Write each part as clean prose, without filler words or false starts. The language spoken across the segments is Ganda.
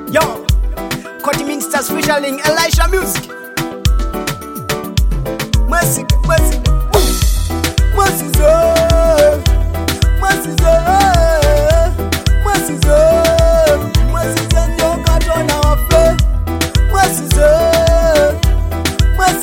Yo, Cutty Ministers featuring Elisha Music. Mercy, mercy, mercy, mercy, mercy, mercy, your carton our faith. Mercy, mercy,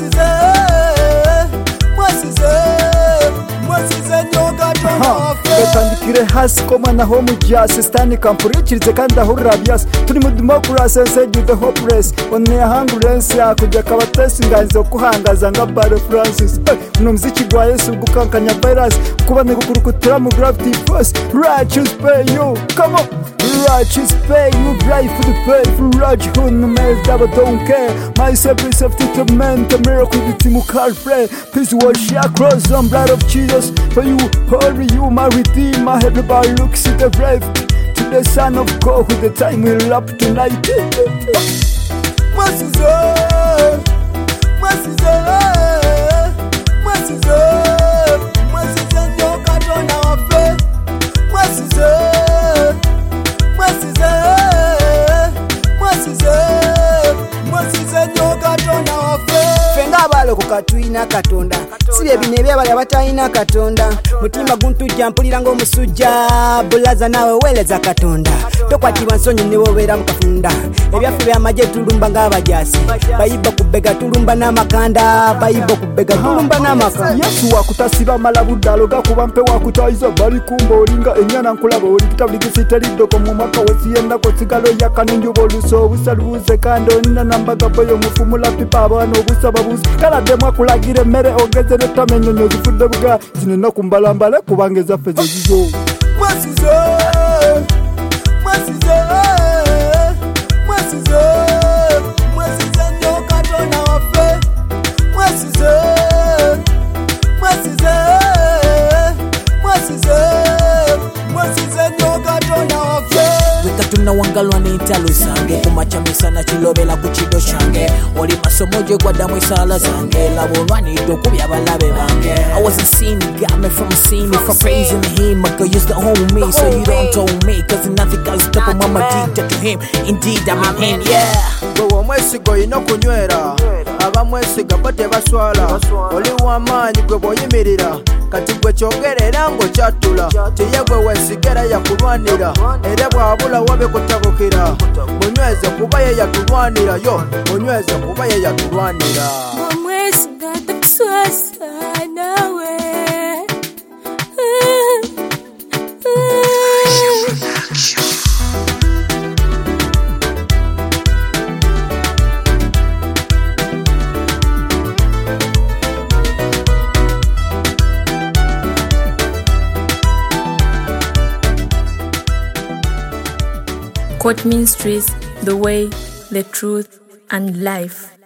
mercy, your carton our faith. Tandikire hasi koma na ho mujase stani kampurikirize kandi aho rabias turi mu democracy and the hopeless one hangurence yakujya kabatesi nganzo kuhangaza nga Bare Francis no muziki gwa Yesu gukankanya virus kuba ne gukurukutira mu gravity force righteous pay you come on righteous pay you drive for the pay for Raj who no mess double don't care my service of the man the miracle with Timu Carfrey please wash your cross on blood of Jesus for you holy you my redeemer everybody looks at the brave to the son of God with the time will up tonight mercy mercy mercy mercy your carton our faith mercy mercy mercy your carton our faith fenga abalo kukatwina katonda sibe binebe abali abatayina katonda mutima guntujja mpulira ngo musujja bulaza nawe weleza katonda tokwatibwa nsonyi niwo bera mukafunda ebyafu byamaje tulumba ng'abajasi bayiba kubega tulumba n'amakanda bayiba kubega tulumba n'amakanda Yesu wakutasiba malabudalo gakuba mpe wakutaiza bali kumba olinga enyana nkulaba oli kitabligisiteriddoko mu mwaka wesiyenda ko sigalo yakaninjuba oluso obusalubuze kandi onina nambaga boyo mufumula pipa abaana obusababuzi kalademu akulagira emmere ogeze netamenyonyo zifudde buga zino ennaku mbalambale kubanga ezaffe zezizo Tuna wangalwa n'entalo zange kumachamisa na kilobela ku kido kyange oli masomo gye gwa ddamu esala zange laba olwanidde okubya abalabe bange I wasn't seen, got me from a scene if I'm praising him I could use the whole me so you don't told me cause nothing can stop him I'm addicted to him indeed I'm in him yeah gwe omwesigo ino kunywera abamwesiga bo tebaswala oli w'amaanyi gwe bw'oyimirira kati gwe kyogerera ng'okyatula tiye gwe weesigera yakulwanira era bw'abula wabikutabukira munyweze kuba ye yatulwanira yo munyweze kuba ye yatulwanira omwesiga takuswasa nawe Cutty Ministries, the way, the truth, and life.